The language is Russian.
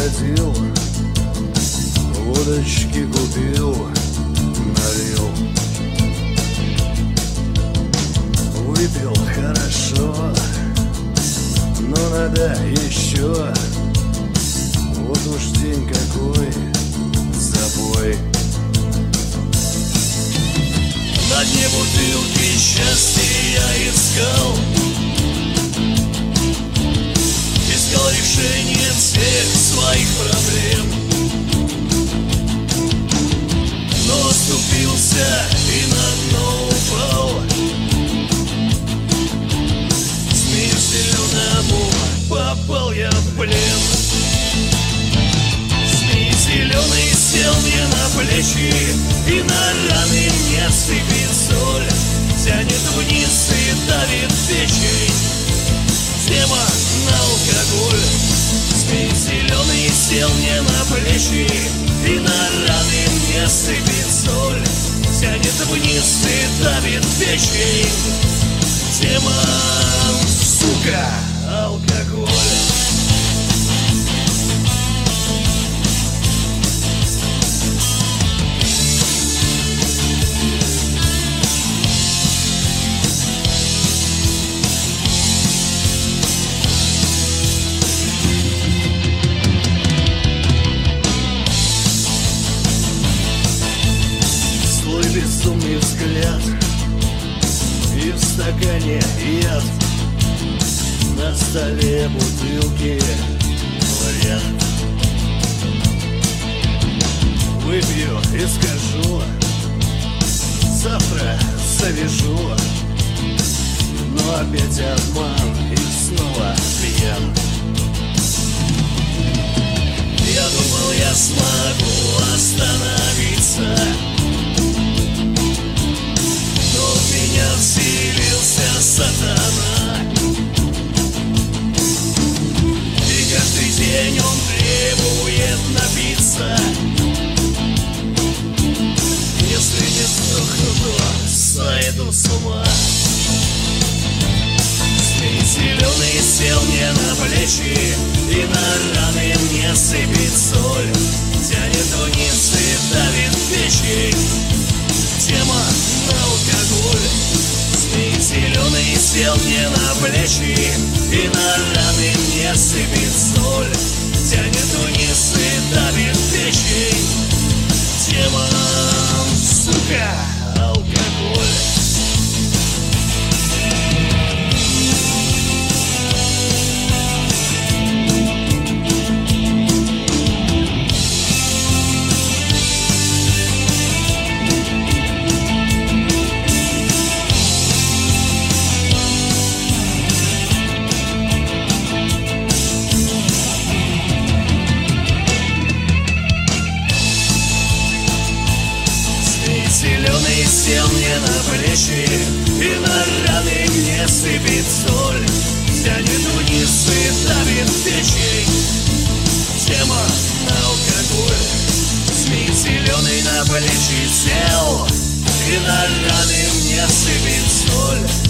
ходил, водочки купил, налил. Выпил хорошо, но надо еще. Вот уж день какой, забой. На дне бутылки счастья я искал, искал решение всех своих проблем, но оступился и на дно упал. Змею зеленому попал я в плен. Змей зеленый сел мне на плечи, и на раны мне сыпет соль, тянет вниз и давит печень. Тема на алкоголь. Змей зеленый сел мне на плечи, и на раны мне сыпет соль, тянет вниз и давит печень. Тема, сука, алкоголь. Безумный взгляд, и в стакане яд, на столе бутылки вариант. Выпью и скажу, завтра завяжу, но опять обман и снова пьян. Я думал, я смогу остановиться, вселился сатана, и каждый день он требует напиться. Если не сдохну, то сойду с ума. Змей зеленый сел мне на плечи, и на раны мне сыпет соль, тянет вниз и давит печень. Тема на алкоголь. Змей зеленый сел мне на плечи, и на раны мне сыпет соль, тянет вниз и давит печень. Тема, сука, алкоголь. Зеленый сел мне на плечи, и на раны мне сыпет соль, тянет вниз и давит печень. Тема на алкоголь. Змей зеленый на плечи сел, и на раны мне сыпет соль,